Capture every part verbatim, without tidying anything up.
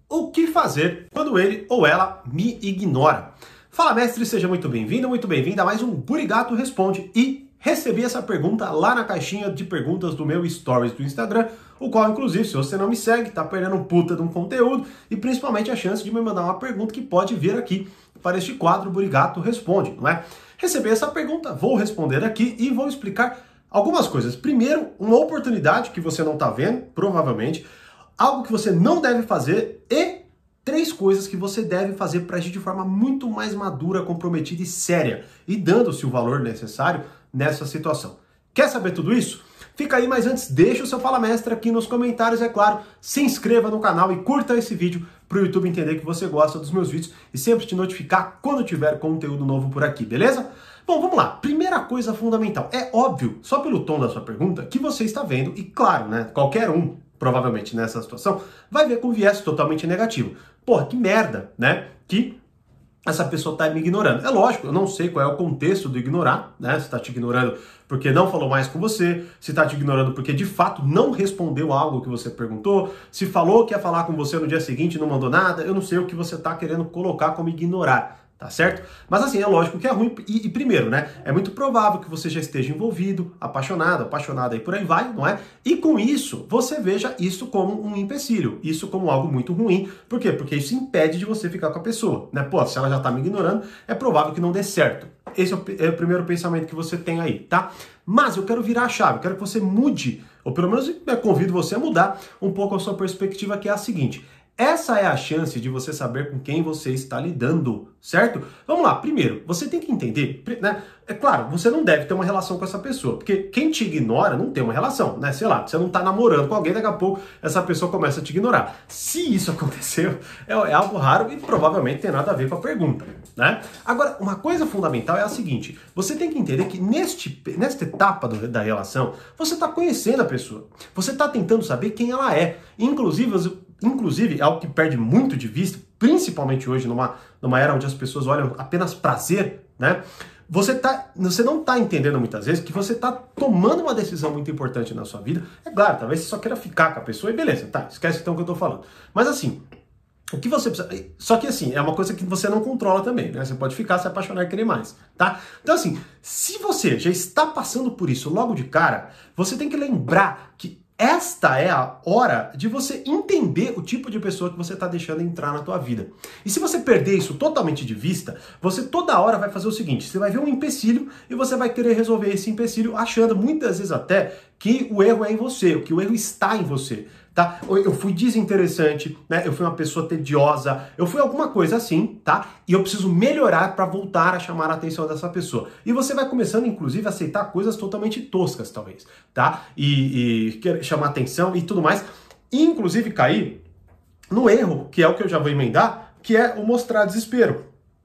O que fazer quando ele ou ela me ignora? Fala, mestre, seja muito bem-vindo, muito bem-vinda a mais um Burigato Responde. E recebi essa pergunta lá na caixinha de perguntas do meu Stories do Instagram, o qual, inclusive, se você não me segue, tá perdendo um puta de um conteúdo e principalmente a chance de me mandar uma pergunta que pode vir aqui para este quadro Burigato Responde, não é? Recebi essa pergunta, vou responder aqui e vou explicar algumas coisas. Primeiro, uma oportunidade que você não tá vendo, provavelmente, algo que você não deve fazer e três coisas que você deve fazer para agir de forma muito mais madura, comprometida e séria e dando-se o valor necessário nessa situação. Quer saber tudo isso? Fica aí, mas antes deixa o seu Fala Mestre aqui nos comentários, é claro, se inscreva no canal e curta esse vídeo para o YouTube entender que você gosta dos meus vídeos e sempre te notificar quando tiver conteúdo novo por aqui, beleza? Bom, vamos lá. Primeira coisa fundamental. É óbvio, só pelo tom da sua pergunta, que você está vendo, e claro, né, qualquer um, provavelmente nessa situação, vai ver com viés totalmente negativo. Porra, que merda, né? Que essa pessoa tá me ignorando. É lógico, eu não sei qual é o contexto do ignorar, né? Se tá te ignorando porque não falou mais com você, se tá te ignorando porque de fato não respondeu algo que você perguntou, se falou que ia falar com você no dia seguinte e não mandou nada, eu não sei o que você tá querendo colocar como ignorar. Tá certo? Mas assim, é lógico que é ruim. E, e primeiro, né? É muito provável que você já esteja envolvido, apaixonado, apaixonada e por aí vai, não é? E com isso, você veja isso como um empecilho, isso como algo muito ruim. Por quê? Porque isso impede de você ficar com a pessoa, né? Pô, se ela já tá me ignorando, é provável que não dê certo. Esse é o, é o primeiro pensamento que você tem aí, tá? Mas eu quero virar a chave, eu quero que você mude, ou pelo menos eu convido você a mudar um pouco a sua perspectiva, que é a seguinte. Essa é a chance de você saber com quem você está lidando, certo? Vamos lá, primeiro, você tem que entender, né? É claro, você não deve ter uma relação com essa pessoa, porque quem te ignora não tem uma relação, né? Sei lá, você não tá namorando com alguém, daqui a pouco essa pessoa começa a te ignorar. Se isso aconteceu, é, é algo raro e provavelmente tem nada a ver com a pergunta, né? Agora, uma coisa fundamental é a seguinte, você tem que entender que neste, nesta etapa do, da relação, você tá conhecendo a pessoa, você tá tentando saber quem ela é, inclusive... Inclusive, é algo que perde muito de vista, principalmente hoje, numa, numa era onde as pessoas olham apenas prazer, né? Você, tá, você não está entendendo muitas vezes que você está tomando uma decisão muito importante na sua vida. É claro, talvez você só queira ficar com a pessoa e beleza, tá, esquece então o que eu estou falando. Mas assim, o que você precisa... Só que assim, é uma coisa que você não controla também, né? Você pode ficar, se apaixonar e querer mais, tá? Então assim, se você já está passando por isso logo de cara, você tem que lembrar que esta é a hora de você entender o tipo de pessoa que você está deixando entrar na tua vida. E se você perder isso totalmente de vista, você toda hora vai fazer o seguinte, você vai ver um empecilho e você vai querer resolver esse empecilho achando muitas vezes até que o erro é em você, que o erro está em você. Tá? Eu fui desinteressante, né? Eu fui uma pessoa tediosa, eu fui alguma coisa assim, tá? E eu preciso melhorar para voltar a chamar a atenção dessa pessoa. E você vai começando, inclusive, a aceitar coisas totalmente toscas, talvez, tá? E, e quer chamar atenção e tudo mais. E, inclusive, cair no erro, que é o que eu já vou emendar, que é o mostrar desespero.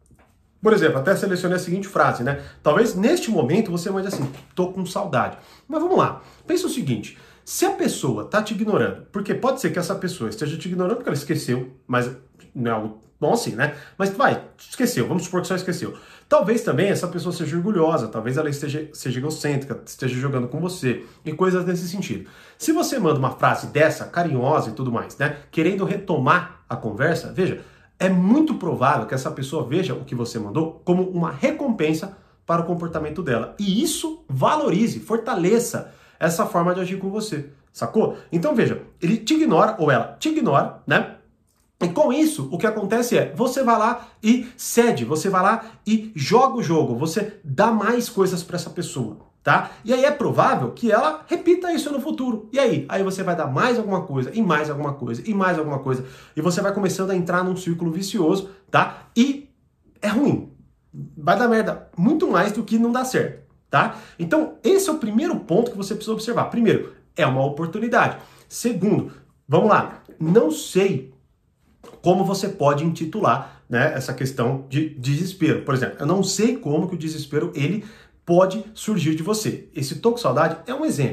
Por exemplo, até selecionei a seguinte frase, né? Talvez neste momento você mande assim, tô com saudade. Mas vamos lá, pensa o seguinte... Se a pessoa tá te ignorando, porque pode ser que essa pessoa esteja te ignorando porque ela esqueceu, mas não é algo bom assim, né? Mas vai, esqueceu, vamos supor que só esqueceu. Talvez também essa pessoa seja orgulhosa, talvez ela esteja seja egocêntrica, esteja jogando com você, e coisas nesse sentido. Se você manda uma frase dessa, carinhosa e tudo mais, né? Querendo retomar a conversa, veja, é muito provável que essa pessoa veja o que você mandou como uma recompensa para o comportamento dela. E isso valorize, fortaleça essa forma de agir com você, sacou? Então veja, ele te ignora, ou ela te ignora, né? E com isso, o que acontece é, você vai lá e cede, você vai lá e joga o jogo, você dá mais coisas para essa pessoa, tá? E aí é provável que ela repita isso no futuro. E aí? Aí você vai dar mais alguma coisa, e mais alguma coisa, e mais alguma coisa, e você vai começando a entrar num círculo vicioso, tá? E é ruim, vai dar merda muito mais do que não dá certo. Tá? Então, esse é o primeiro ponto que você precisa observar. Primeiro, é uma oportunidade. Segundo, vamos lá, não sei como você pode intitular, né, essa questão de desespero. Por exemplo, eu não sei como que o desespero ele pode surgir de você. Esse tô com saudade é um exemplo.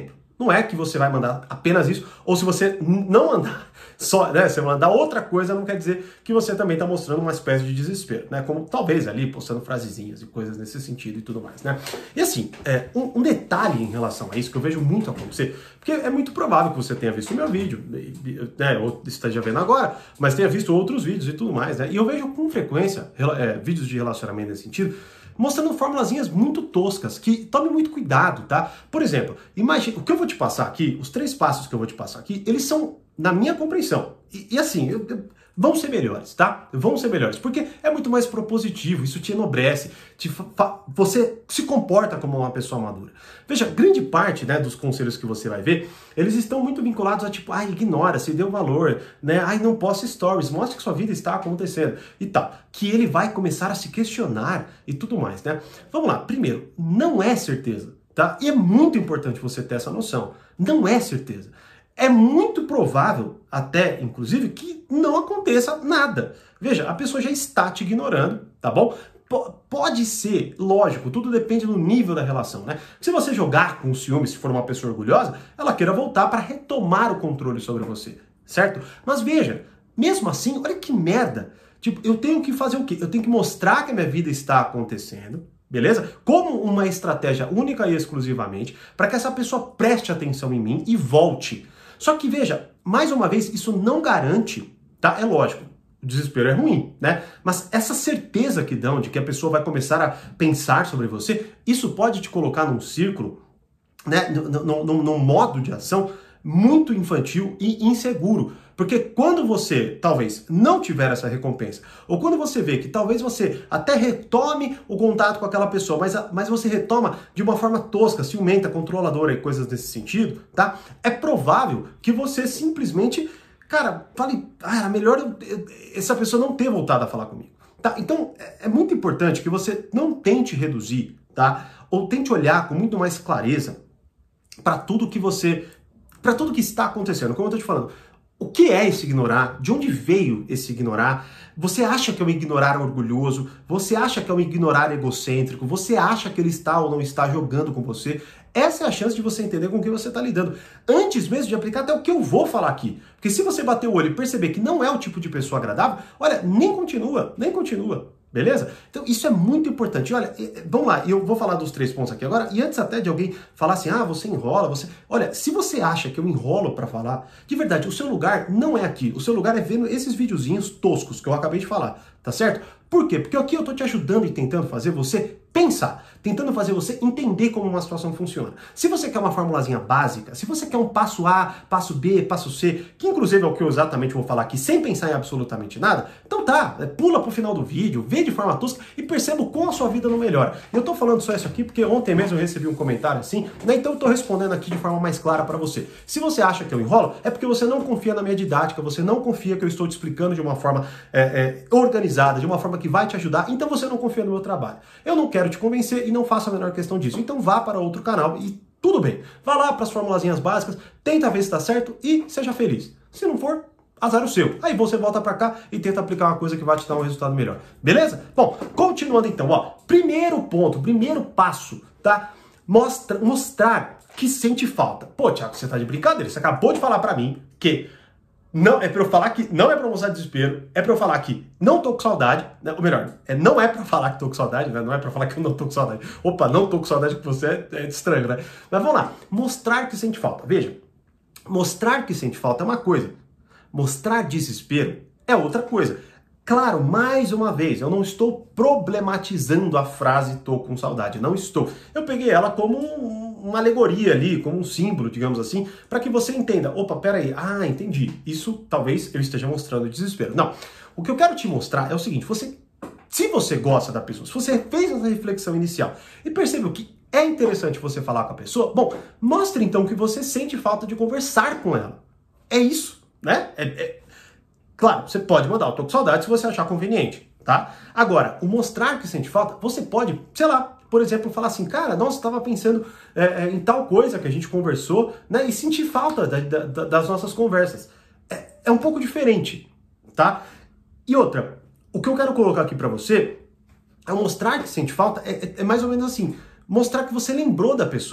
Não é que você vai mandar apenas isso, ou se você não mandar só, né, você mandar outra coisa, não quer dizer que você também está mostrando uma espécie de desespero, né? Como talvez ali postando frasezinhas e coisas nesse sentido e tudo mais, né? E assim, é, um, um detalhe em relação a isso que eu vejo muito acontecer, porque é muito provável que você tenha visto o meu vídeo, né, ou esteja vendo agora, mas tenha visto outros vídeos e tudo mais, né? E eu vejo com frequência é, vídeos de relacionamento nesse sentido, mostrando formulazinhas muito toscas, que tome muito cuidado, tá? Por exemplo, imagine, o que eu vou te passar aqui, os três passos que eu vou te passar aqui, eles são na minha compreensão. E, e assim, eu, eu, vão ser melhores, tá? Vão ser melhores, porque é muito mais propositivo, isso te enobrece, te fa você se comporta como uma pessoa madura. Veja, grande parte, né, dos conselhos que você vai ver, eles estão muito vinculados a tipo, ai, ignora, se deu valor, né? Ai, não poste stories, mostre que sua vida está acontecendo e tal. Que ele vai começar a se questionar e tudo mais, né? Vamos lá, primeiro, não é certeza, tá? E é muito importante você ter essa noção. Não é certeza. É muito provável, até, inclusive, que não aconteça nada. Veja, a pessoa já está te ignorando, tá bom? P- pode ser, lógico, tudo depende do nível da relação, né? Se você jogar com ciúme, se for uma pessoa orgulhosa, ela queira voltar para retomar o controle sobre você, certo? Mas veja, mesmo assim, olha que merda. Tipo, eu tenho que fazer o quê? Eu tenho que mostrar que a minha vida está acontecendo, beleza? Como uma estratégia única e exclusivamente, para que essa pessoa preste atenção em mim e volte. Só que veja, mais uma vez, isso não garante, tá? É lógico, o desespero é ruim, né? Mas essa certeza que dão de que a pessoa vai começar a pensar sobre você, isso pode te colocar num círculo, né? Num, num modo de ação muito infantil e inseguro. Porque quando você, talvez, não tiver essa recompensa, ou quando você vê que talvez você até retome o contato com aquela pessoa, mas, mas você retoma de uma forma tosca, ciumenta, controladora e coisas desse sentido, tá? É provável que você simplesmente, cara, fale, ah, era melhor eu, eu, essa pessoa não ter voltado a falar comigo. Tá? Então, é, é muito importante que você não tente reduzir, tá? Ou tente olhar com muito mais clareza para tudo que você, para tudo que está acontecendo. Como eu tô te falando, o que é esse ignorar? De onde veio esse ignorar? Você acha que é um ignorar orgulhoso? Você acha que é um ignorar egocêntrico? Você acha que ele está ou não está jogando com você? Essa é a chance de você entender com quem você está lidando. Antes mesmo de aplicar até o que eu vou falar aqui. Porque se você bater o olho e perceber que não é o tipo de pessoa agradável, olha, nem continua, nem continua. Beleza? Então isso é muito importante. E olha, vamos lá, eu vou falar dos três pontos aqui agora, e antes até de alguém falar assim, ah, você enrola, você... Olha, se você acha que eu enrolo pra falar, de verdade, o seu lugar não é aqui. O seu lugar é vendo esses videozinhos toscos que eu acabei de falar, tá certo? Por quê? Porque aqui eu tô te ajudando e tentando fazer você pensar, tentando fazer você entender como uma situação funciona. Se você quer uma formulazinha básica, se você quer um passo A, passo B, passo C, que inclusive é o que eu exatamente vou falar aqui, sem pensar em absolutamente nada, então tá, pula pro final do vídeo, vê de forma tosca e perceba como a sua vida não melhora. Eu tô falando só isso aqui porque ontem mesmo eu recebi um comentário assim, né? Então eu tô respondendo aqui de forma mais clara para você. Se você acha que eu enrolo, é porque você não confia na minha didática, você não confia que eu estou te explicando de uma forma é, é, organizada, de uma forma que vai te ajudar, então você não confia no meu trabalho. Eu não quero te convencer e não faço a menor questão disso. Então vá para outro canal e tudo bem. Vá lá para as formulazinhas básicas, tenta ver se está certo e seja feliz. Se não for, azar o seu. Aí você volta para cá e tenta aplicar uma coisa que vai te dar um resultado melhor. Beleza? Bom, continuando então, ó. Primeiro ponto, primeiro passo, tá? Mostra, mostrar que sente falta. Pô, Thiago, você tá de brincadeira. Você acabou de falar para mim que não é para eu falar que não é para mostrar desespero, é para eu falar que não tô com saudade, né? Ou melhor, é, não é para falar que tô com saudade, né? Não é para falar que eu não tô com saudade. Opa, não tô com saudade que você é, é estranho, né? Mas vamos lá, mostrar que sente falta. Veja, mostrar que sente falta é uma coisa, mostrar desespero é outra coisa. Claro, mais uma vez, eu não estou problematizando a frase tô com saudade, não estou. Eu peguei ela como um, uma alegoria ali, como um símbolo, digamos assim, para que você entenda. Opa, peraí, ah, entendi. Isso talvez eu esteja mostrando desespero. Não, o que eu quero te mostrar é o seguinte, você, se você gosta da pessoa, se você fez essa reflexão inicial e percebeu que é interessante você falar com a pessoa, bom, mostre então que você sente falta de conversar com ela. É isso, né? É... é... Claro, você pode mandar o tô com saudade se você achar conveniente, tá? Agora, o mostrar que sente falta, você pode, sei lá, por exemplo, falar assim, cara, nossa, estava pensando é, é, em tal coisa que a gente conversou, né? E sentir falta da, da, das nossas conversas. É, é um pouco diferente, tá? E outra, o que eu quero colocar aqui pra você é mostrar que sente falta, é, é, é mais ou menos assim, mostrar que você lembrou da pessoa.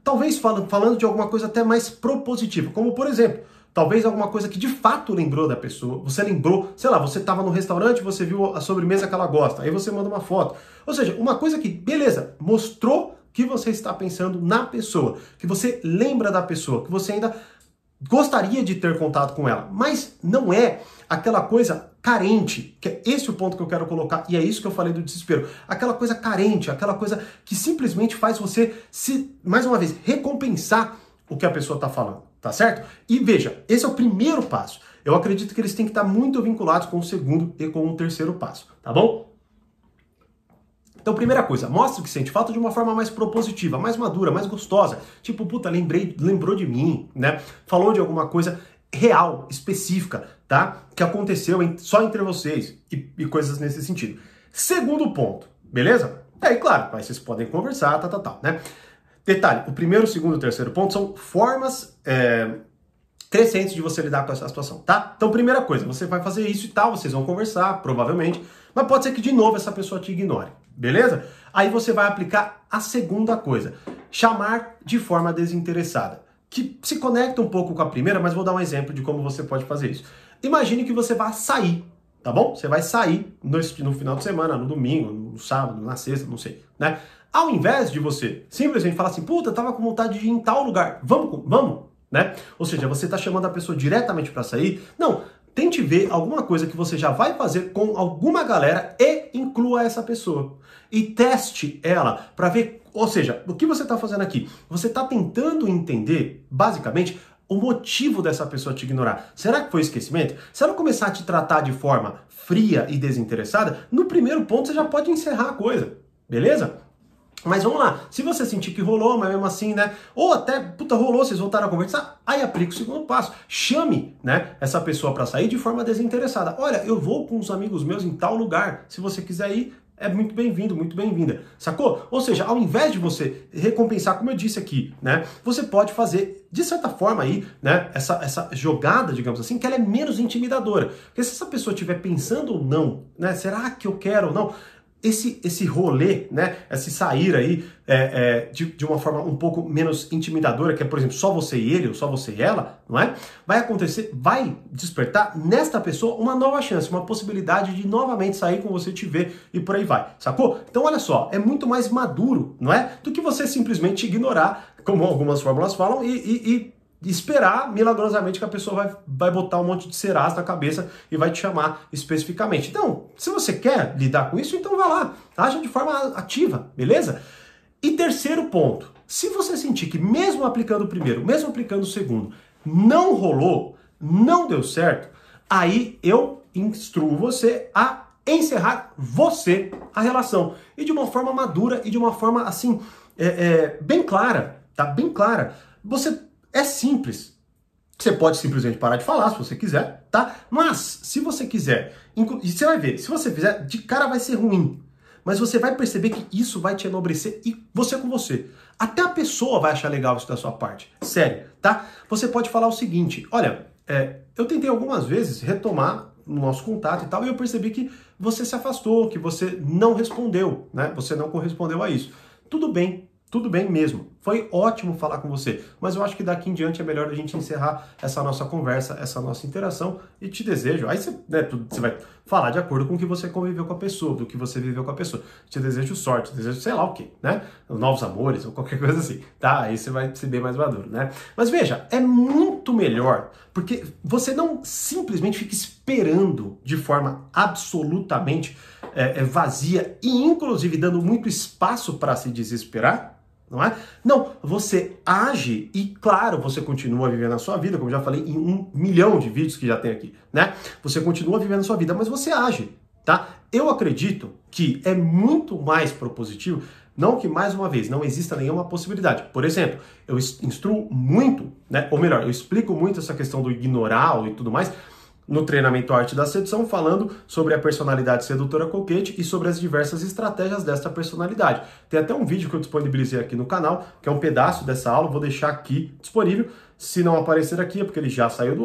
talvez falando, falando de alguma coisa até mais propositiva, como por exemplo, talvez alguma coisa que de fato lembrou da pessoa. Você lembrou, sei lá, você estava no restaurante, você viu a sobremesa que ela gosta, aí você manda uma foto. Ou seja, uma coisa que, beleza, mostrou que você está pensando na pessoa, que você lembra da pessoa, que você ainda gostaria de ter contato com ela, mas não é aquela coisa carente, que é esse o ponto que eu quero colocar, e é isso que eu falei do desespero. Aquela coisa carente, aquela coisa que simplesmente faz você se, mais uma vez, recompensar o que a pessoa está falando, tá certo? E veja, esse é o primeiro passo. Eu acredito que eles têm que estar muito vinculados com o segundo e com o terceiro passo, tá bom? Então, primeira coisa, mostre que sente falta de uma forma mais propositiva, mais madura, mais gostosa. Tipo, puta, lembrei, lembrou de mim, né? Falou de alguma coisa real, específica, tá? Que aconteceu em, só entre vocês e, e coisas nesse sentido. Segundo ponto, beleza? Aí, claro, aí vocês podem conversar, tá, tá, tá, né? Detalhe, o primeiro, o segundo e o terceiro ponto são formas é, crescentes de você lidar com essa situação, tá? Então, primeira coisa, você vai fazer isso e tal, vocês vão conversar, provavelmente, mas pode ser que de novo essa pessoa te ignore, beleza? Aí você vai aplicar a segunda coisa, chamar de forma desinteressada, que se conecta um pouco com a primeira, mas vou dar um exemplo de como você pode fazer isso. Imagine que você vai sair, tá bom? Você vai sair no, no final de semana, no domingo, no sábado, na sexta, não sei, né? Ao invés de você simplesmente falar assim, puta, tava com vontade de ir em tal lugar, vamos, vamos, né? Ou seja, você tá chamando a pessoa diretamente para sair. Não, tente ver alguma coisa que você já vai fazer com alguma galera e inclua essa pessoa. E teste ela para ver, ou seja, o que você está fazendo aqui? Você está tentando entender, basicamente, o motivo dessa pessoa te ignorar. Será que foi esquecimento? Se ela começar a te tratar de forma fria e desinteressada, no primeiro ponto você já pode encerrar a coisa, beleza? Mas vamos lá, se você sentir que rolou, mas mesmo assim, né? Ou até, puta, rolou, vocês voltaram a conversar, aí aplica o segundo passo. Chame, né, essa pessoa para sair de forma desinteressada. Olha, eu vou com uns amigos meus em tal lugar. Se você quiser ir, é muito bem-vindo, muito bem-vinda. Sacou? Ou seja, ao invés de você recompensar, como eu disse aqui, né? Você pode fazer, de certa forma aí, né? Essa, essa jogada, digamos assim, que ela é menos intimidadora. Porque se essa pessoa estiver pensando ou não, né? Será que eu quero ou não? Esse, esse rolê, né, esse sair aí é, é, de, de uma forma um pouco menos intimidadora, que é, por exemplo, só você e ele, ou só você e ela, não é? Vai acontecer, vai despertar nesta pessoa uma nova chance, uma possibilidade de novamente sair com você, te ver e por aí vai, sacou? Então, olha só, é muito mais maduro, não é? Do que você simplesmente ignorar, como algumas fórmulas falam, e, e, e esperar milagrosamente que a pessoa vai, vai botar um monte de serás na cabeça e vai te chamar especificamente. Então, se você quer lidar com isso, então vá lá, haja de forma ativa, beleza? E terceiro ponto, se você sentir que mesmo aplicando o primeiro, mesmo aplicando o segundo, não rolou, não deu certo, aí eu instruo você a encerrar você a relação. E de uma forma madura e de uma forma, assim, é, é, bem clara, tá? Bem clara. Você... É simples. Você pode simplesmente parar de falar se você quiser, tá? Mas, se você quiser, e você vai ver, se você fizer, de cara vai ser ruim. Mas você vai perceber que isso vai te enobrecer e você com você. Até a pessoa vai achar legal isso da sua parte. Sério, tá? Você pode falar o seguinte, olha, é, eu tentei algumas vezes retomar o nosso contato e tal, e eu percebi que você se afastou, que você não respondeu, né? Você não correspondeu a isso. Tudo bem. Tudo bem mesmo, foi ótimo falar com você, mas eu acho que daqui em diante é melhor a gente encerrar essa nossa conversa, essa nossa interação e te desejo, aí você, né, tu, você vai falar de acordo com o que você conviveu com a pessoa, do que você viveu com a pessoa, te desejo sorte, te desejo sei lá o que, né, novos amores ou qualquer coisa assim, tá, aí você vai ser bem mais maduro, né, mas veja, é muito melhor, porque você não simplesmente fica esperando de forma absolutamente é, é, vazia e inclusive dando muito espaço para se desesperar. Não é? Não, você age e, claro, você continua vivendo a sua vida, como já falei em um milhão de vídeos que já tem aqui, né? Você continua vivendo a sua vida, mas você age, tá? Eu acredito que é muito mais propositivo, não que, mais uma vez, não exista nenhuma possibilidade. Por exemplo, eu instruo muito, né? Ou melhor, eu explico muito essa questão do ignorar e tudo mais, no treinamento Arte da Sedução, falando sobre a personalidade sedutora coquete e sobre as diversas estratégias desta personalidade. Tem até um vídeo que eu disponibilizei aqui no canal, que é um pedaço dessa aula, vou deixar aqui disponível. Se não aparecer aqui é porque ele já saiu do ar,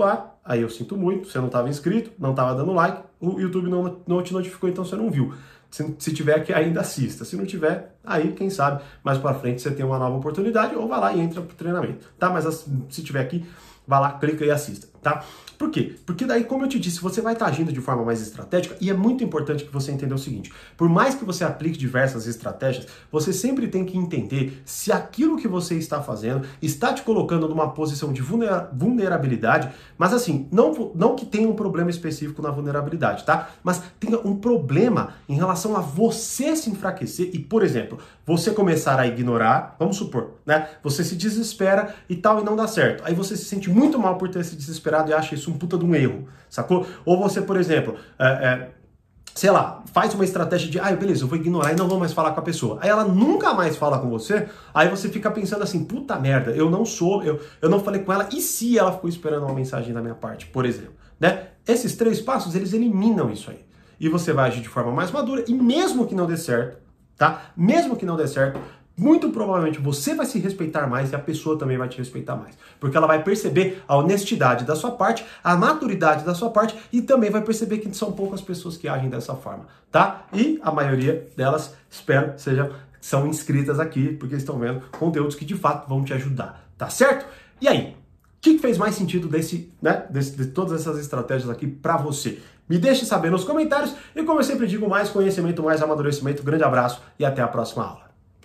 aí eu sinto muito, você não estava inscrito, não estava dando like, o YouTube não, não te notificou, então você não viu. Se, se tiver que ainda assista, se não tiver, aí quem sabe mais para frente você tem uma nova oportunidade ou vai lá e entra pro treinamento, tá? Mas se tiver aqui, vai lá, clica e assista, tá? Por quê? Porque daí, como eu te disse, você vai estar agindo de forma mais estratégica e é muito importante que você entenda o seguinte, por mais que você aplique diversas estratégias, você sempre tem que entender se aquilo que você está fazendo está te colocando numa posição de vulnerabilidade, mas assim, não, não que tenha um problema específico na vulnerabilidade, tá? Mas tenha um problema em relação a você se enfraquecer e, por exemplo, você começar a ignorar, vamos supor, né? Você se desespera e tal e não dá certo. Aí você se sente muito mal por ter se desesperado e acha isso um puta de um erro, sacou? Ou você, por exemplo, é, é, sei lá, faz uma estratégia de, ah, beleza, eu vou ignorar e não vou mais falar com a pessoa. Aí ela nunca mais fala com você, aí você fica pensando assim, puta merda, eu não sou, eu, eu não falei com ela, e se ela ficou esperando uma mensagem da minha parte, por exemplo, né? Esses três passos, eles eliminam isso aí. E você vai agir de forma mais madura, e mesmo que não dê certo, tá? Mesmo que não dê certo, muito provavelmente você vai se respeitar mais e a pessoa também vai te respeitar mais. Porque ela vai perceber a honestidade da sua parte, a maturidade da sua parte e também vai perceber que são poucas pessoas que agem dessa forma, tá? E a maioria delas, espero, sejam, são inscritas aqui, porque estão vendo conteúdos que de fato vão te ajudar, tá certo? E aí? O que fez mais sentido desse, né, desse, de todas essas estratégias aqui para você? Me deixe saber nos comentários e, como eu sempre digo, mais conhecimento, mais amadurecimento. Grande abraço e até a próxima aula.